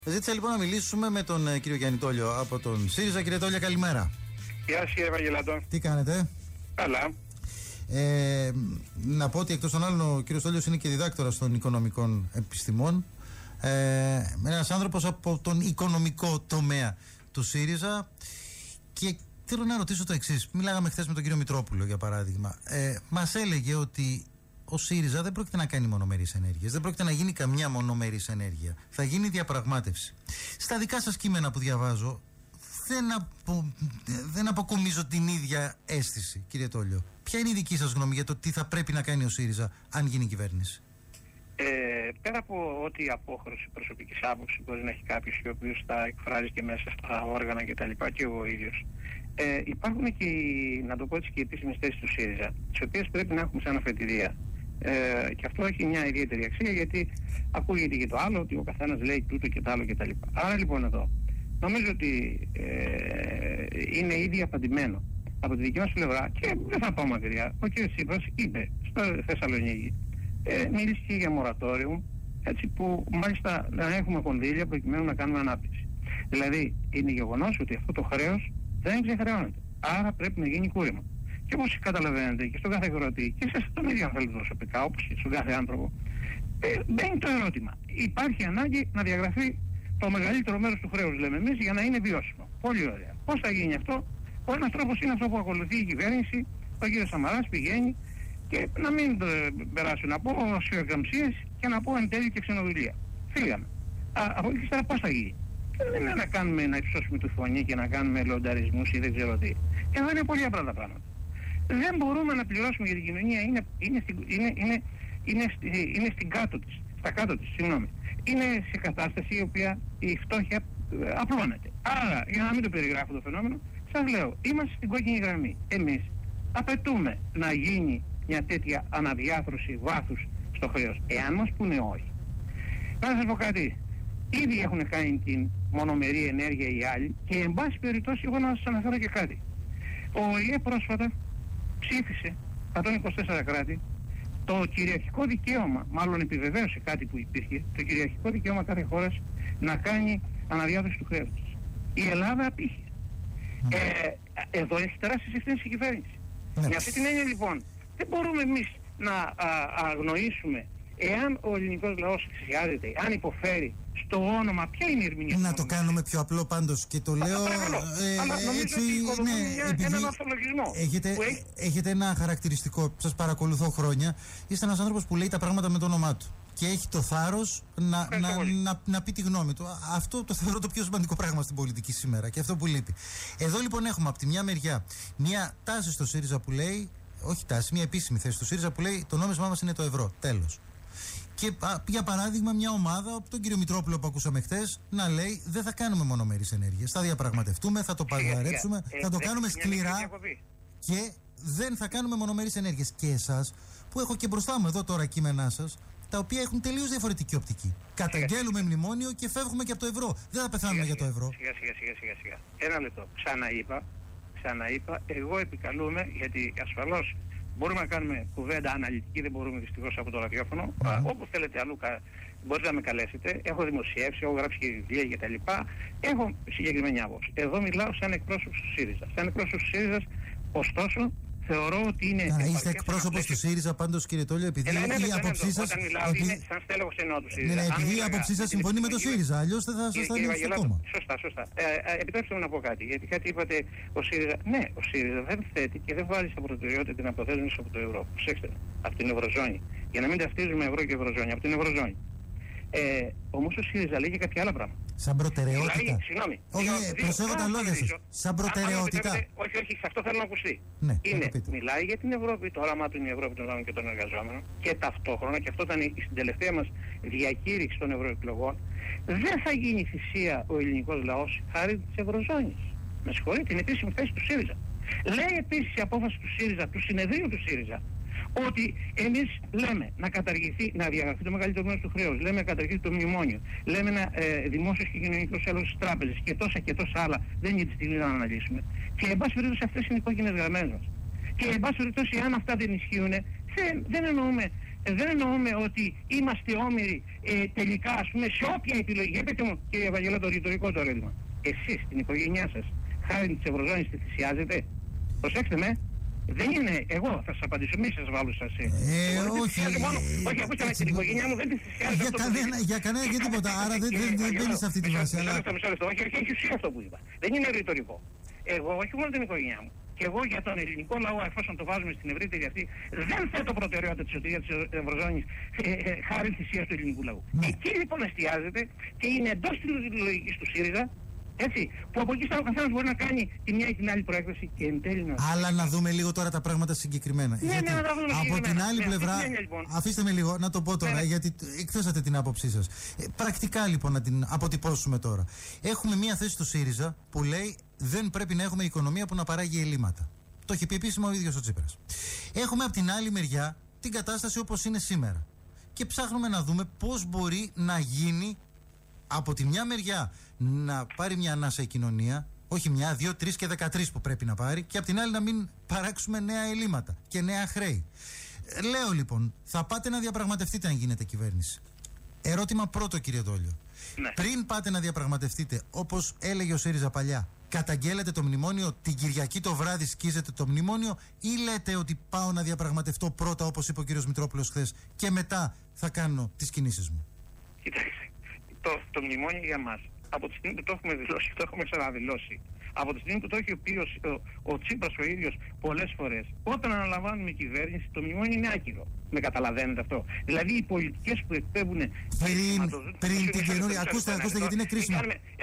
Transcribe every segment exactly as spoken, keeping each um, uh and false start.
Ζήτησα λοιπόν να μιλήσουμε με τον ε, κύριο Γιάννη Τόλιο από τον ΣΥΡΙΖΑ. Κύριε Τόλια, καλημέρα. Γεια σας κύριε Ευαγγελάτο. Τι κάνετε? Καλά. Ε, να πω ότι εκτός των άλλων ο κύριος Τόλιος είναι και διδάκτορας των οικονομικών επιστημών. Ε, ένας άνθρωπος από τον οικονομικό τομέα του ΣΥΡΙΖΑ. Και θέλω να ρωτήσω το εξής. Μιλάγαμε χθες με τον κύριο Μητρόπουλο για παράδειγμα. Ε, μας έλεγε ότι ο ΣΥΡΙΖΑ δεν πρόκειται να κάνει μονομερείς ενέργειες. Δεν πρόκειται να γίνει καμιά μονομερής ενέργεια. Θα γίνει διαπραγμάτευση. Στα δικά σας κείμενα που διαβάζω, δεν, απο, δεν αποκομίζω την ίδια αίσθηση, κύριε Τόλιο. Ποια είναι η δική σας γνώμη για το τι θα πρέπει να κάνει ο ΣΥΡΙΖΑ αν γίνει κυβέρνηση? Ε, πέρα από ό,τι απόχρωση προσωπικής άποψης μπορεί να έχει κάποιος ο οποίος τα εκφράζει και μέσα στα όργανα κτλ. Και, και εγώ ίδιος. Ε, υπάρχουν και οι, να το πω έτσι, και οι επίσημες θέσεις του ΣΥΡΙΖΑ, τις οποίες πρέπει να έχουμε σαν αφετηρία. Ε, και αυτό έχει μια ιδιαίτερη αξία, γιατί ακούγεται και το άλλο, ότι ο καθένας λέει τούτο και το άλλο κτλ. Άρα λοιπόν εδώ νομίζω ότι ε, είναι ήδη απαντημένο από τη δική μας πλευρά, και δεν θα πάω μακριά. Ο κ. Τσίπρας είπε στο Θεσσαλονίκη, ε, μίλησε και για μορατόριο, έτσι, που μάλιστα να έχουμε κονδύλια προκειμένου να κάνουμε ανάπτυξη. Δηλαδή είναι γεγονός ότι αυτό το χρέος δεν ξεχρεώνεται. Άρα πρέπει να γίνει κούρεμα. Και όπως καταλαβαίνετε και στον κάθε αγρότη και σε τον ίδιο αν θέλετε προσωπικά, όπως και στον κάθε άνθρωπο, ε, μπαίνει το ερώτημα. Υπάρχει ανάγκη να διαγραφεί το μεγαλύτερο μέρος του χρέους, λέμε εμείς, για να είναι βιώσιμο. Πολύ ωραία. Πώς θα γίνει αυτό? Ο ένας τρόπος είναι αυτό που ακολουθεί η κυβέρνηση. Ο κ. Σαμαράς πηγαίνει και να μην το περάσουν να πω σιωκαμψίες και να πω εν τέλει και ξενοδουλεία. Φύγαμε. Α, από εκεί πέρα πώς θα γίνει? Δεν είναι να κάνουμε, να υψώσουμε τη φωνή και να κάνουμε λονταρισμούς ή δεν ξέρω τι. Εδώ είναι πολύ απλά τα πράγματα. Δεν μπορούμε να πληρώσουμε, γιατί η κοινωνία είναι, είναι, στην, είναι, είναι, είναι, είναι στην κάτω της, στα κάτω της, συγγνώμη. Είναι σε κατάσταση η οποία η φτώχεια ε, απλώνεται. Άρα, για να μην το περιγράφω το φαινόμενο, σας λέω, είμαστε στην κόκκινη γραμμή. Εμείς απαιτούμε να γίνει μια τέτοια αναδιάθρωση βάθους στο χρέος. Εάν μας πούνε όχι. Να σας πω κάτι. Ήδη έχουν κάνει την μονομερή ενέργεια οι άλλοι, και εν πάση περιπτώσει εγώ να σας αναφέρω και κάτι. Ο ΟΗΕ πρόσφατα ψήφισε εκατόν είκοσι τέσσερα κράτη το κυριαρχικό δικαίωμα, μάλλον επιβεβαίωσε κάτι που υπήρχε, το κυριαρχικό δικαίωμα κάθε χώρας να κάνει αναδιάθρωση του χρέους της. Η Ελλάδα απήχε. Mm. Ε, εδώ έχει τεράστιες ευθύνες η κυβέρνηση. Mm. Με αυτή την έννοια λοιπόν δεν μπορούμε εμείς να α, αγνοήσουμε εάν ο ελληνικός λαός εξηγιάζεται, αν υποφέρει στο όνομα, ποια είναι η ερμηνεία? Να το κάνουμε πιο απλό πάντως, και το λέω ε, αλλά νομίζω έτσι, ότι οικοδομούμε ναι, επειδή έναν ορθολογισμό. Έχετε, έχει... έχετε ένα χαρακτηριστικό, σας παρακολουθώ χρόνια, είστε ένας άνθρωπος που λέει τα πράγματα με το όνομά του και έχει το θάρρος να, να, να, να πει τη γνώμη του. Αυτό το θεωρώ το πιο σημαντικό πράγμα στην πολιτική σήμερα, και αυτό που λείπει. Εδώ λοιπόν έχουμε από τη μια μεριά μια τάση στο ΣΥΡΙΖΑ που λέει, όχι τάση, μια επίσημη θέση στο ΣΥΡΙΖΑ που λέει το νόμισμά μας είναι το ευρώ, τέλος. Και για παράδειγμα μια ομάδα από τον κύριο Μητρόπουλο που ακούσαμε χθες να λέει δεν θα κάνουμε μονομερείς ενέργειες, θα διαπραγματευτούμε, θα το παγαρέψουμε, θα το κάνουμε σκληρά και δεν θα κάνουμε μονομερείς ενέργειες. Και εσάς που έχω και μπροστά μου εδώ τώρα κείμενά σας, τα οποία έχουν τελείως διαφορετική οπτική. Καταγγέλουμε μνημόνιο και φεύγουμε και από το ευρώ. Δεν θα πεθάνουμε για το ευρώ. Σιγά σιγά σιγά σιγά σιγά. Ένα λεπτό. Ξαναείπα, ξαναείπα, εγώ επικαλούμε, γιατί ασφαλώς μπορούμε να κάνουμε κουβέντα αναλυτική, δεν μπορούμε δυστυχώς από το ραδιόφωνο. Mm. Όπου θέλετε αλλού μπορείτε να με καλέσετε. Έχω δημοσιεύσει, έχω γράψει και βιβλία κτλ. Έχω συγκεκριμένη άποψη. Εδώ μιλάω σαν εκπρόσωπος του ΣΥΡΙΖΑ. Σαν εκπρόσωπος του ΣΥΡΙΖΑ, ωστόσο, θεωρώ ότι είναι. Να είστε εκπρόσωπος του ΣΥΡΙΖΑ πάντως, κύριε Τόλιο, επειδή ε, ναι, ναι, η άποψή σας. Όταν μιλάω, επειδή... είναι σαν στέλεχος εννοώ του ΣΥΡΙΖΑ. Ναι, ναι, επειδή η άποψή σας συμφωνεί με το ΣΥΡΙΖΑ, αλλιώς δεν θα σας τα δίνει στο κόμμα. Σωστά, σωστά. Ε, ε, επιτρέψτε μου να πω κάτι. Γιατί κάτι είπατε, ο ΣΥΡΙΖΑ. Ναι, ο ΣΥΡΙΖΑ δεν θέτει και δεν βάζει σαν προτεραιότητα την αποθέσμευση από το ευρώ. Προσέξτε, από την Ευρωζώνη. Για να μην ταυτίζουμε ευρώ και Ευρωζώνη, από την Ευρωζώνη. Ε, όμως ο ΣΥΡΙΖΑ λέει και κάποια άλλα πράγματα. Σαν προτεραιότητα. Συγγνώμη. Όχι, προσέχω τα λόγια σας. Σαν προτεραιότητα. Όχι, όχι, σε αυτό θέλω να ακουστεί. Ναι, είναι, μιλάει για την Ευρώπη, το όραμά του είναι η Ευρώπη των άλλων και των εργαζόμενων, και ταυτόχρονα, και αυτό ήταν στην τελευταία μας διακήρυξη των ευρωεκλογών, δεν θα γίνει θυσία ο ελληνικός λαός χάρη της Ευρωζώνης. Με συγχωρείτε, την επίσημη θέση του ΣΥΡΙΖΑ. Λέει επίσης η απόφαση του ΣΥΡΙΖΑ, του συνεδρίου του ΣΥΡΙΖΑ, ότι εμείς λέμε να καταργηθεί, να διαγραφεί το μεγαλύτερο μέρος του χρέους, λέμε να καταργηθεί το μνημόνιο, λέμε να ε, δημόσιος και κοινωνικός έλεγχος στις τράπεζες και τόσα και τόσα άλλα. Δεν είναι τη στιγμή να αναλύσουμε. Και εν πάση περιπτώσει αυτές είναι οι κόκκινες γραμμές μας. Και εν πάση περιπτώσει, αν αυτά δεν ισχύουν, δεν, δεν εννοούμε Ε, δεν εννοούμε ότι είμαστε όμοιροι ε, τελικά, ας πούμε, σε όποια επιλογή. Για πείτε μου, κύριε Ευαγγελά, το ρητορικό το ερώτημα. Εσείς, την οικογένειά σας, χάρη της Ευρωζώνης, τη θυσιάζετε? Προσέξτε με. Δεν είναι, εγώ θα σας απαντήσω, μη σας βάλω σας. Ε, όχι. Όχι, ακούστε με, την οικογένειά μου δεν τη θυσιάζω. Για κανένα, για κανένα, για τίποτα. Άρα δεν μπαίνει σε αυτή τη βάση. Όχι, όχι, όχι, αυτό που είπα. Δεν είναι ρητορικό. Εγώ, όχι μόνο την οικογένειά μου. Και εγώ για τον ελληνικό λαό, εφόσον το βάζουμε στην ευρύτερη αυτή, δεν θέτω προτεραιότητα τη σωτηρία τη Ευρωζώνης ε, ε, χάρη θυσίας του ελληνικού λαού. Ναι. Εκεί λοιπόν εστιάζεται και είναι εντός της λογικής του ΣΥΡΙΖΑ, έτσι, που από εκεί ο καθένας μπορεί να κάνει τη μια ή την άλλη προέκβαση και εν τέλει να... Αλλά να δούμε λίγο τώρα τα πράγματα συγκεκριμένα. Ναι, γιατί, ναι, να τα δούμε από την άλλη ναι, πλευρά, ναι, λοιπόν. αφήστε με λίγο να το πω τώρα, ναι, γιατί εκθέσατε την άποψή σας. Ε, πρακτικά λοιπόν να την αποτυπώσουμε τώρα. Έχουμε μια θέση του ΣΥΡΙΖΑ που λέει δεν πρέπει να έχουμε οικονομία που να παράγει ελλείμματα. Το έχει πει επίσημα ο ίδιος ο Τσίπρας. Έχουμε από την άλλη μεριά την κατάσταση όπως είναι σήμερα. Και ψάχνουμε να δούμε πώς μπορεί να γίνει από τη μια μεριά να πάρει μια ανάσα η κοινωνία, όχι μια, δύο, τρεις και δεκατρείς που πρέπει να πάρει, και από την άλλη να μην παράξουμε νέα ελλείμματα και νέα χρέη. Λέω λοιπόν, θα πάτε να διαπραγματευτείτε αν γίνετε κυβέρνηση. Ερώτημα πρώτο, κύριε Δόλιο. Ναι. Πριν πάτε να διαπραγματευτείτε, όπως έλεγε ο ΣΥΡΙΖΑ παλιά, καταγγέλλετε το μνημόνιο, την Κυριακή το βράδυ σκίζετε το μνημόνιο, ή λέτε ότι πάω να διαπραγματευτώ πρώτα, όπως είπε ο κύριος Μητρόπουλος χθες, και μετά θα κάνω τις κινήσεις μου? Κοιτάξτε, το, το μνημόνιο για μας, από τη στιγμή που το έχουμε δηλώσει, το έχουμε ξαναδηλώσει, από τη στιγμή που το έχει πει ο, ο, ο Τσίπρας ο ίδιος πολλές φορές, όταν αναλαμβάνουμε κυβέρνηση, το μνημόνιο είναι άκυρο. Με καταλαβαίνετε αυτό? Δηλαδή οι πολιτικές που εκπέμπουν πριν, πριν την καινούργια. Ακούστε, ακούστε γιατί είναι κρίσιμο.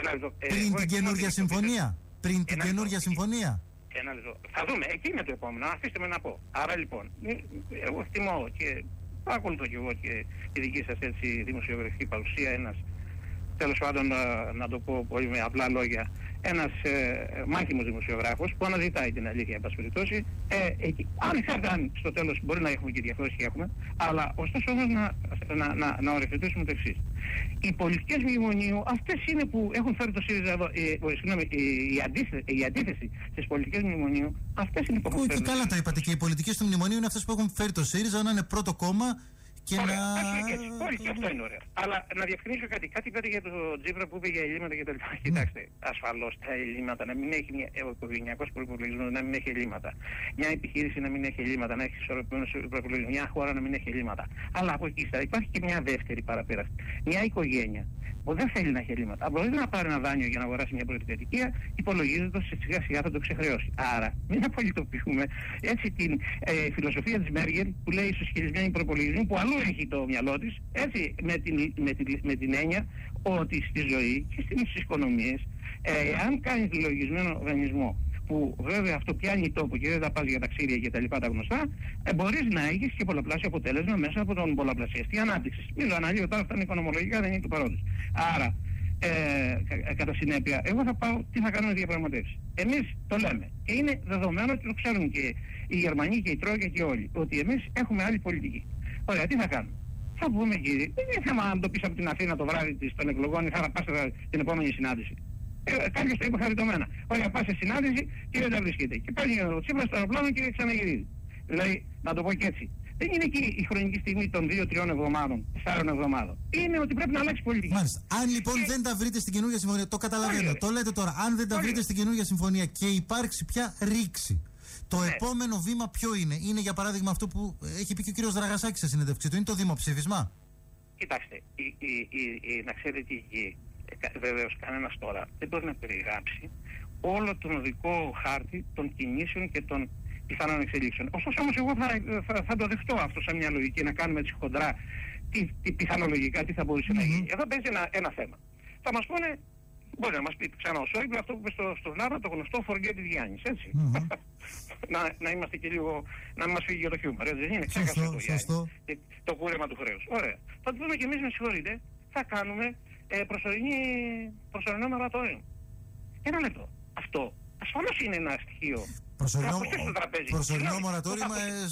Πριν την καινούργια συμφωνία. Πριν την καινούργια συμφωνία. Ένα λεπτό. Θα δούμε. Εκεί είναι το επόμενο. Αφήστε με να πω. Άρα λοιπόν, εγώ εκτιμώ και παρακολουθώ και εγώ και τη δική σας έτσι δημοσιογραφική παρουσία, ένας, τέλος πάντων να, να το πω πολύ με απλά λόγια, ένας ε, μάχημος δημοσιογράφος που αναζητάει την αλήθεια, εν πάση περιπτώσει. Ε, αν θα στο τέλος μπορεί να έχουμε και διαφορές και έχουμε, αλλά ωστόσο όμως να, να, να, να οριοθετήσουμε το εξής. Οι πολιτικές μνημονίου, αυτές είναι που έχουν φέρει το ΣΥΡΙΖΑ εδώ, ε, ε, συγγνώμη, ε, η, αντίθεση, η αντίθεση στις πολιτικές μνημονίου, αυτές είναι που έχουν φέρει. Και καλά τα είπατε, και οι πολιτικές του μνημονίου είναι αυτές που έχουν φέρει το ΣΥΡΙΖΑ να είναι πρώτο κόμμα. Και ωραία, να... όχι, και αυτό είναι ωραίο. Αλλά να διευκρινίσω κάτι. Κάτι είπατε για τον Τσίπρα που είπε για ελλείμματα και τα λοιπά. Mm. Κοιτάξτε, ασφαλώς τα ελλείμματα, να μην έχει μια οικογενειακός προϋπολογισμός, να μην έχει ελλείμματα. Μια επιχείρηση να μην έχει ελλείμματα, να έχει ισορροπημένους προϋπολογισμούς. Μια χώρα να μην έχει ελλείμματα. Αλλά από εκεί ύστερα υπάρχει και μια δεύτερη παραπέραση. Μια οικογένεια που δεν θέλει να έχει ελλείμματα. Αν μπορεί να πάρει ένα δάνειο για να αγοράσει μια πρώτη κατοικία, υπολογίζεται ότι σιγά σιγά θα το ξεχρεώσει. Άρα, μην απολυτοποιούμε έτσι την ε, φιλοσοφία της Μέργελ που λέει ισοσχελισμένοι προπολογισμοί, που αλλού έχει το μυαλό της, έτσι, με την, με την, με την έννοια ότι στη ζωή και στις οικονομίες, ε, αν κάνεις λογισμένο οργανισμό, που βέβαια αυτό πιάνει τόπο και δεν τα πας για ταξίδια και τα λοιπά τα γνωστά, ε, μπορείς να έχεις και πολλαπλάσιο αποτέλεσμα μέσα από τον πολλαπλασιαστή ανάπτυξη. Μην το αναλύω τώρα, αυτά είναι οικονομολογικά, δεν είναι του παρόντος. Άρα, ε, κα, κατά συνέπεια, εγώ θα πάω τι θα κάνουμε διαπραγματεύσεις. Εμείς το λέμε και είναι δεδομένο και το ξέρουν και οι Γερμανοί και οι Τρόικα και όλοι, ότι εμείς έχουμε άλλη πολιτική. Ωραία, τι θα κάνουμε? Θα πούμε, κύριε, δεν είναι θέμα αν το πεις από την Αθήνα το βράδυ των εκλογών ή θα πας την επόμενη συνάντηση. Ε, κάποιος το είπε χαριτωμένα. Ωραία, πας σε συνάντηση και δεν τα βρίσκεται. Και παίρνει ο Τσίπρας στο αεροπλάνο και ξαναγυρίζει. Δηλαδή, να το πω και έτσι. Δεν είναι εκεί η χρονική στιγμή των δύο τριών εβδομάδων, τεσσάρων εβδομάδων. Είναι ότι πρέπει να αλλάξει πολιτική. Μάλιστα. Αν λοιπόν και... δεν τα βρείτε στην καινούργια συμφωνία, το καταλαβαίνω, το λέτε τώρα. Αν δεν τα βρείτε στην καινούργια συμφωνία και υπάρξει πια ρήξη, το ναι. επόμενο βήμα ποιο είναι? Είναι για παράδειγμα αυτό που έχει πει και ο κύριος Δραγασάκης σε συνέντευξή του, είναι το δημοψήφισμα? Κοιτάξτε, η, η, η, η, να ξέρετε, η, βεβαίως κανένας τώρα δεν μπορεί να περιγράψει όλο τον οδικό χάρτη των κινήσεων και των πιθανών εξελίξεων. Ωστόσο όμως εγώ θα, θα, θα το δεχτώ αυτό σαν μια λογική, να κάνουμε έτσι χοντρά τι, τι πιθανολογικά τι θα μπορούσε mm-hmm. να γίνει. Εδώ παίζει ένα, ένα θέμα. Θα μας πούνε, μπορεί να μας πει ξανά ο Σόιμπλε αυτό που είπε στο, στο Βλάβα, το γνωστό forget it Γιάννης, έτσι. Mm-hmm. να, να είμαστε και λίγο, να μην μας φύγει για το χιούμορ, έτσι δεν είναι? Ξέχασε το Γιάννη, το κούρεμα του χρέους. Ωραία. Θα του πούμε και εμείς, με συγχωρείτε, θα κάνουμε ε, προσωρινή, προσωρινό μορατόριο. Ένα λεπτό. Αυτό ασφαλώς είναι ένα στοιχείο. Προσωρινό, προσωρινό μορατόριο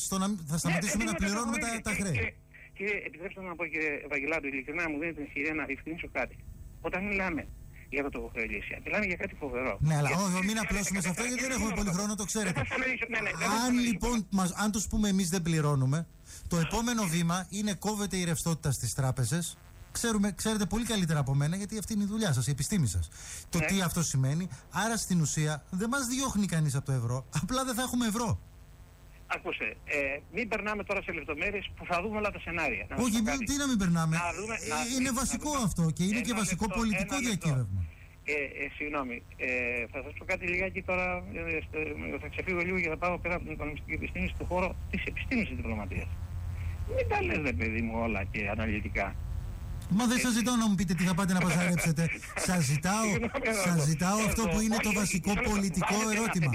θα σταματήσουμε ναι, να πληρώνουμε τα, τα χρέη. Κύριε, κύριε, επιτρέψτε να πω, κύριε Ευαγγελάτου, ειλικρινά μου δίνετε την ευκαιρία να διευκρινίσω κάτι. Όταν μιλάμε για το τοκοχρεωλήσια. Μιλάνε για κάτι φοβερό. Ναι, αλλά για... όχι, μην απλώσουμε σε αυτό γιατί δεν έχουμε πολύ χρόνο, το ξέρετε. Ναι, ναι, αν λοιπόν, μας, αν τους πούμε εμείς δεν πληρώνουμε, το επόμενο βήμα είναι κόβεται η ρευστότητα στις τράπεζες. Ξέρουμε, ξέρετε πολύ καλύτερα από μένα, γιατί αυτή είναι η δουλειά σας, η επιστήμη σας. Το ναι. τι αυτό σημαίνει. Άρα στην ουσία δεν μας διώχνει κανείς από το ευρώ. Απλά δεν θα έχουμε ευρώ. Άκουσε, ε, μην περνάμε τώρα σε λεπτομέρειες που θα δούμε όλα τα σενάρια. Να Όχι, μην, τι να μην περνάμε. Να δούμε, ε, να, είναι να, βασικό να, αυτό και είναι ένα και βασικό λεπτό, πολιτικό διακύβευμα. Ε, ε, συγγνώμη, ε, θα σας πω κάτι λιγάκι τώρα, ε, θα ξεφύγω λίγο και θα πάω πέρα από την οικονομιστική επιστήμη στον χώρο της επιστήμης της διπλωματίας. Μην τα λες, ρε παιδί μου, όλα και αναλυτικά. Μα δεν σας ζητάω να μου πείτε τι θα πάτε να παζαρέψετε. Σας ζητάω, σας ζητάω αυτό που είναι το βασικό πολιτικό ερώτημα.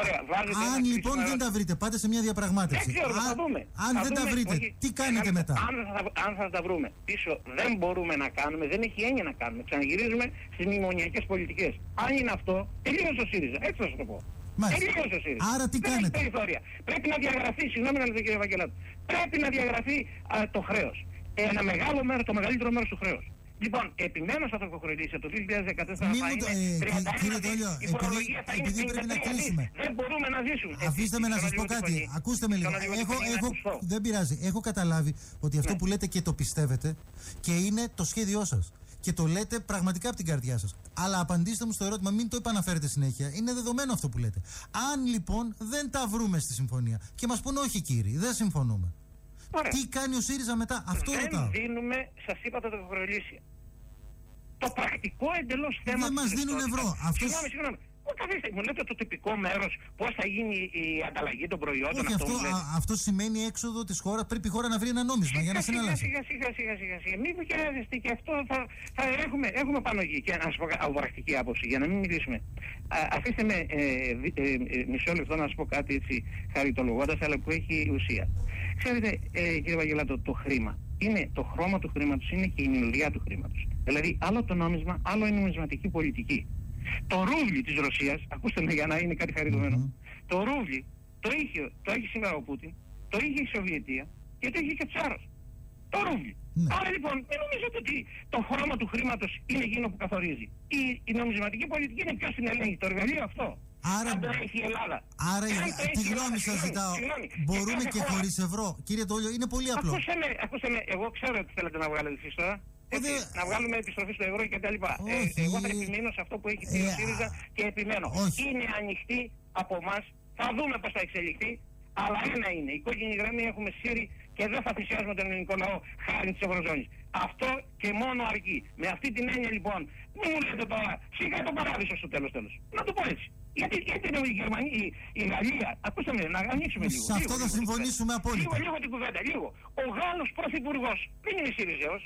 Αν λοιπόν δεν τα βρείτε, πάτε σε μια διαπραγμάτευση. Αν δεν τα βρείτε, τι κάνετε μετά? Αν θα τα βρούμε πίσω, δεν μπορούμε να κάνουμε, δεν έχει έννοια να κάνουμε. Ξαναγυρίζουμε στις μνημονιακές πολιτικές. Αν είναι αυτό, τελείωσε ο ΣΥΡΙΖΑ. Έτσι θα σου το πω. Τελείωσε ο ΣΥΡΙΖΑ. Άρα τι κάνετε? Πρέπει να διαγραφεί, συγγνώμη να λέω κύριε Βαγγελάτο, πρέπει να διαγραφεί το χρέος. Ένα μεγάλο μέρο, το μεγαλύτερο μέρος του χρέους. Λοιπόν, επιμένω στα τοκοχρεωλήσια το δύο χιλιάδες δεκατέσσερα θα είναι τριάντα ένα, κύριε Τόλιο, η φορολογία θα είναι επειδή πρέπει να κλείσουμε. Δεν μπορούμε να ζήσουμε. Αφήστε με να σας πω κάτι. Ακούστε με λίγο. Έχω, έχω, δεν πειράζει. Έχω καταλάβει ότι αυτό που λέτε και το πιστεύετε και είναι το σχέδιό σας. Και το λέτε πραγματικά από την καρδιά σας. Αλλά απαντήστε μου στο ερώτημα, μην το επαναφέρετε συνέχεια. Είναι δεδομένο αυτό που λέτε. Αν λοιπόν δεν τα βρούμε στη συμφωνία και μας πούνε όχι κύριοι, δεν συμφωνούμε. Ωραία. Τι κάνει ο ΣΥΡΙΖΑ μετά? Αυτό δεν ρωτάω. Δεν δίνουμε, σας είπα τα τοκοχρεωλήσια. Το πρακτικό εντελώς θέμα... Δεν μας δίνουν ευρώ. Αυτός... Συγγνώμη, συγγνώμη. Καθίστε, μου λέτε το τυπικό μέρος, πώς θα γίνει η ανταλλαγή των προϊόντων. Όχι, αυτό, αυτό, α, αυτό σημαίνει έξοδο της χώρας. Πρέπει η χώρα να βρει ένα νόμισμα για να συναλλάσσει. Σιγά σιγά σιγά σιγά σιγά. Μην βγαίνετε και αυτό θα, θα έχουμε, έχουμε πάνω εκεί. Και να σας πω από πρακτική άποψη, για να μην μιλήσουμε. Α, αφήστε με ε, ε, ε, μισό λεπτό να σας πω κάτι έτσι χαριτολογώντας, αλλά που έχει ουσία. Ξέρετε, ε, κύριε Βαγγελάτο, το χρήμα. Είναι, το χρώμα του χρήματος είναι και η μυρωδιά του χρήματος. Δηλαδή, άλλο το νόμισμα, άλλο η νομισματική πολιτική. Το ρούβλι της Ρωσίας, ακούστε με για να είναι κάτι χαριτωμένο, mm-hmm. το ρούβλι το είχε, το έχει σήμερα ο Πούτιν, το είχε η Σοβιετία και το είχε και ο Τσάρος. Το ρούβλι. Mm-hmm. Άρα λοιπόν, δεν νομίζετε ότι το χρώμα του χρήματος είναι εκείνο που καθορίζει. Η, η νομισματική πολιτική είναι ποιος την ελέγχει, το εργαλείο αυτό. Άρα, αν το έχει η Ελλάδα. Άρα τη γνώμη σας ζητάω. Μπορούμε και, και χωρίς ευρώ. Κύριε Τόλιο, είναι πολύ απλό. Ακούστε με, ακούστε με, εγώ ξέρω ότι θέλετε να βγάλετε εσείς τώρα. Έτσι, δε... Να βγάλουμε επιστροφή στο ευρώ και τα λοιπά. Ε, εγώ θα επιμείνω σε αυτό που έχει πει ο ΣΥΡΙΖΑ και επιμένω. Όχι. Είναι ανοιχτή από εμάς, θα δούμε πώς θα εξελιχθεί, αλλά ένα είναι. Η κόκκινη γραμμή έχουμε σύρει και δεν θα θυσιάσουμε τον ελληνικό λαό χάρη της Ευρωζώνης. Αυτό και μόνο αρκεί. Με αυτή την έννοια λοιπόν, μην μου λέτε τώρα, σιγά το παράδεισο στο τέλος τέλος. Να το πω έτσι. Γιατί, γιατί είναι η Γερμανία, η, η Γαλλία, ακούστε με, να ανοίξουμε λίγο. Σε αυτό θα συμφωνήσουμε απόλυτα. Λίγο, λίγο την κουβέντα, λίγο. Ο Γάλλος πρωθυπουργός δεν είναι ΣΥΡΙΖΑος.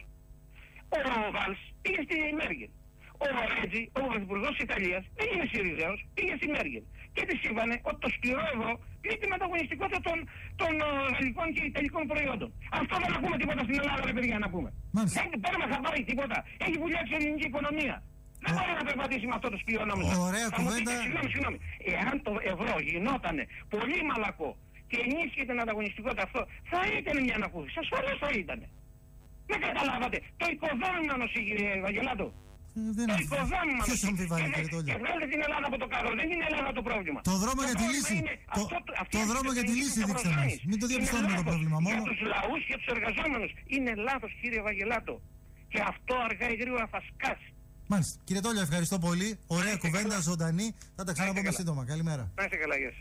Ο Βάλς πήγε στη Μέργελ. Ο Ρέτζι, ο πρωθυπουργός της Ιταλίας, δεν είναι ΣΥΡΙΖΑος, πήγε στη Μέργελ. Και της είπανε ότι το σκληρό ευρώ πλήττει την ανταγωνιστικότητα των, των γαλλικών και ιταλικών προϊόντων. Αυτό δεν ακούμε τίποτα στην Ελλάδα, ρε παιδιά, να πούμε. Μάλιστα. Δεν παίρνουμε χαμπάρι τίποτα. Έχει βουλιάξει η ελληνική οικονομία. Δεν μπορεί να περπατήσει με αυτό το σκληρό νόμισμα. Ωραία κουβέντα. Συγγνώμη, συγγνώμη. Εάν το ευρώ γινόταν πολύ μαλακό και ενίσχυε την ανταγωνιστικότητα αυτό, θα ήταν μια ανακούφιση. Ασφαλώς θα ήταν. Δεν καταλάβατε. Το οικοδόμημα νοσεί, κύριε Βαγγελάτο. Δεν το οικοδόμημα ποιος αμφιβάλλει, κύριε Τόλιο. Και βγάλετε την Ελλάδα από το κάδρο. Δεν είναι η Ελλάδα το πρόβλημα. Το δρόμο το για τη λύση. Το, αυτό, το δρόμο για τη λύση δείξτε μας. Μην το διαπιστώνουμε το πρόβλημα μόνο. Για τους λαούς και τους εργαζόμενους. Είναι λάθος, κύριε Βαγγελάτο. Και αυτό αργά ή γρήγορα θα σκάσει. Μάλιστα. Κύριε Τόλιο, ευχαριστώ πολύ. Ωραία κουβέντα, ζωντανή. Θα τα ξαναπούμε σύντομα. Καλημέρα. Να είστε καλά, γεια σας.